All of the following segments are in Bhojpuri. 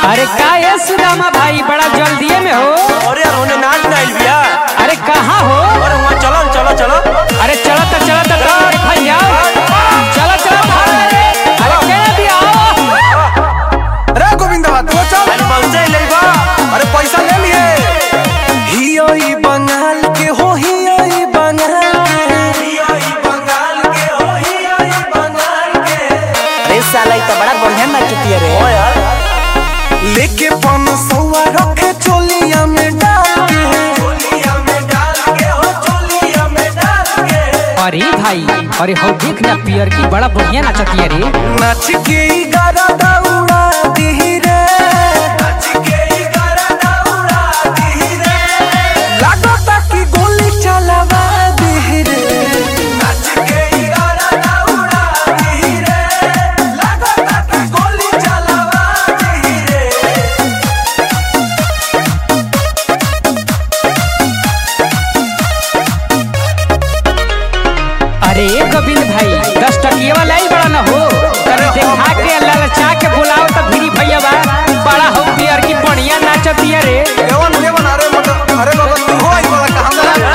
अरे का ये सुदामा भाई बड़ा जल्दीए में हो। अरे यार होने नाच नाइल भैया। अरे कहाँ हो? अरे वहाँ चलो चलो चलो। अरे चलो भाई जाओ। चलो अरे केना भी आओ। अरे गोविंदवा तू चल। एनिमल से ले बा। अरे पैसा ले लिए। हियो ई बंगाल के हो, हियो ई बंगाल के, हियो ई बंगाल के हो, हियो ई बंगाल के। अरे साला ये तो बड़ा बढ़िया नाचती है रे। ओ यार लेके 500 रखे चोलिया में डाल के, चोलिया में डाल के हो, चोलिया में डाल के। अरे भाई अरे हो देख ना पियर की बड़ा बढ़िया नाचती है रे। नाच के ई गारा दौड़ा दी रे, नाच के ई गारा दौड़ा दी रे। लागता कि गोली चलावा दी रे, नाच के ई गारा दौड़ा दी रे। लागता कि गोली चलावा दी रे। अरे गोविंद भाई 10 टकिया वाला ही बड़ा न हो। अरे देखा के ललचा के बुलाओ तो भिरी भैया बड़ा हो पियर की बढ़िया नाचती है रे। लेवन अरे अरे बाबा तू हो आई वाला कहां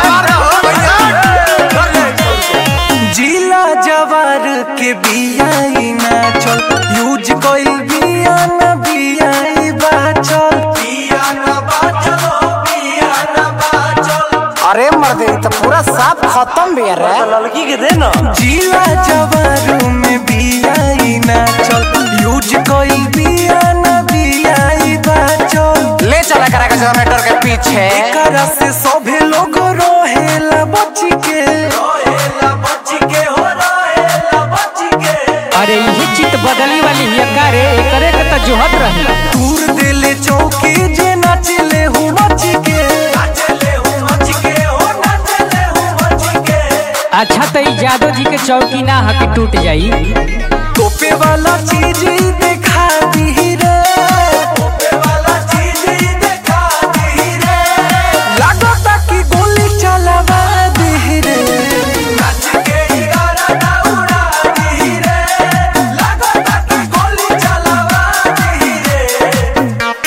जिला जवार के बियाई नाचल, यूज कोइल बिया न बियाई बाचल, बिया न बाचल, बिया न बाचल। अरे मर्दे तो पूरा साफ खत्म भी है रे। लड़की के दे ना। जिला जवार में बियाई नाचल, यूज कोइल बिया न बियाई बाचल। ले चला करा के जनरेटर के पीछे। एकरा से सभे लोग रोहेला बची के, रोहेला बची के हो, रोहेला बची के। अरे यही चित बदली वाली हिया का रे, करे के त जोहत रही। दूर देले चौकी जे नाचले हो मची के, नाचले हो मची के हो, नाचले हो मची के। अच्छा तो ई जादव जी के चौकी ना हके टूट जाई। तोपे वाला चीज ही देखा दी रे, तोपे वाला चीज ही देखा दी रे। लागता कि गोली चलावा दी रे, नाच के ई गारा दौड़ा दी रे। लागता कि गोली चलावा दी रे।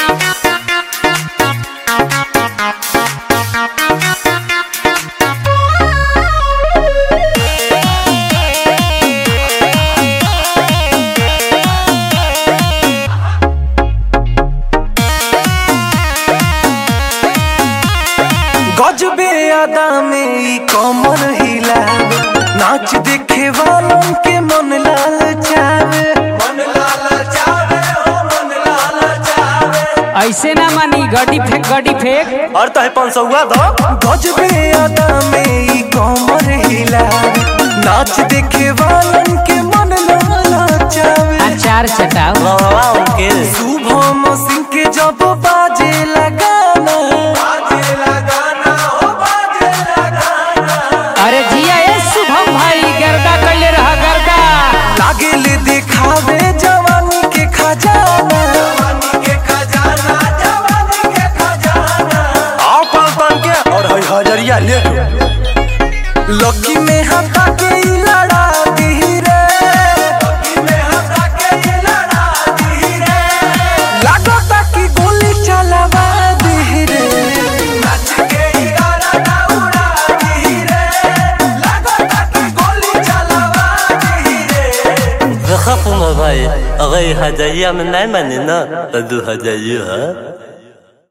गजबे अदा में ई कमर हिलावे, नाच देखे वालों के मन लाल चावे, मन लाल चावे हो, मन लाल चावे। ऐसे ना मानी गड्डी फेंक। और तो है 500 दो। गजबे अदा में ई कमर हिलावे, नाच देखे वालों के मन लाल चावे। अचार चटाओ। वाह उनके शुभम सिंह के जब बाजे लगाना, बाजे लगाना हो, बाजे लगाना। अरे जिया ए शुभम भाई गर्दा कैले रहा गर्दा। लागे ले दिखावे जवानी के खजाना, जवानी के खजाना, जवानी के खजाना। आओ पान के और है हजरिया ले। लकी में हटा के ई लड़ा दी रे, लकी में हटा के ई लड़ा दी रे। लागता कि गोली चलावा दी रे, नाच के ई गारा दौड़ा दी रे। लागता कि गोली चलावा दी रे। देखा भाई अगर हजरिया में नहीं माने ना तो 2000 है।